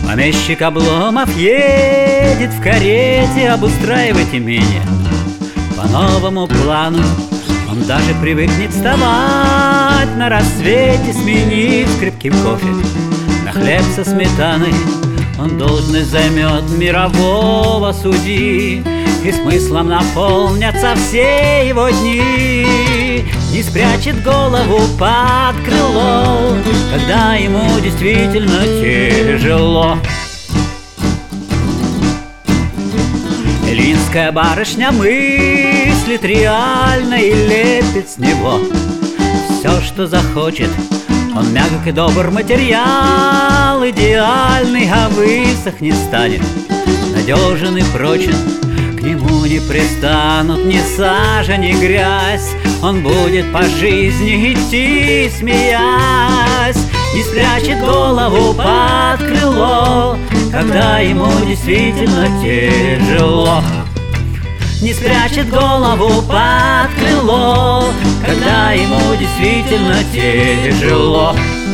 Помещик Обломов едет в карете обустраивать имение. По новому плану он даже привыкнет вставать на рассвете, сменив крепким кофе на хлеб со сметаной. Он должность займет мирового судьи, и смыслом наполнятся все его дни. Не спрячет голову под крыло, когда ему действительно тяжело. Эллинская барышня мыслит реально и лепит с него все, что захочет. Он мягок и добр материал, идеальный, а высохнет станет, надежен и прочен. К нему не пристанут ни сажа, ни грязь. Он будет по жизни идти, смеясь. Не спрячет голову под крыло, когда ему действительно тяжело. Не спрячет голову под крыло, когда ему действительно тяжело.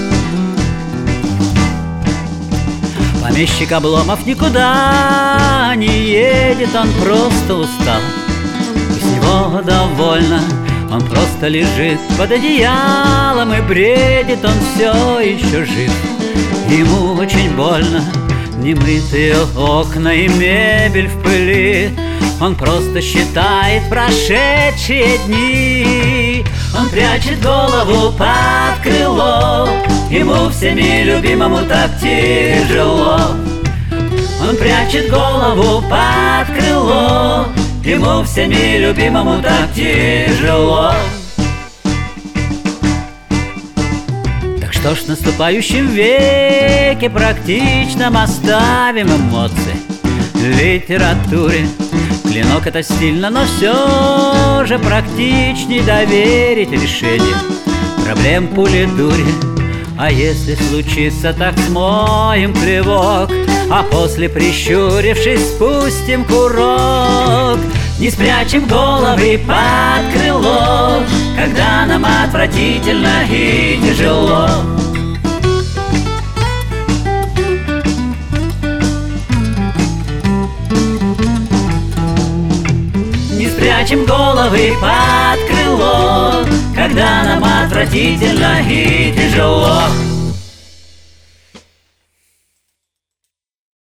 Помещик Обломов никуда не едет, он просто устал, и с него довольно. Он просто лежит под одеялом и бредит, он все еще жив. Ему очень больно, немытые окна и мебель в пыли. Он просто считает прошедшие дни. Он прячет голову под крыло, ему всеми любимому так тяжело. Он прячет голову под крыло, ему всеми любимому так тяжело. Так что ж, в наступающем веке практичном оставим эмоции в литературе. Клинок — это стильно, но все же практичней доверить решение проблем пули-дури. А если случится, так смоем плевок, а после, прищурившись, спустим курок. Не спрячем головы под крыло, когда нам отвратительно и тяжело. Не спрячем головы под крыло, когда нам отвратительно и тяжело.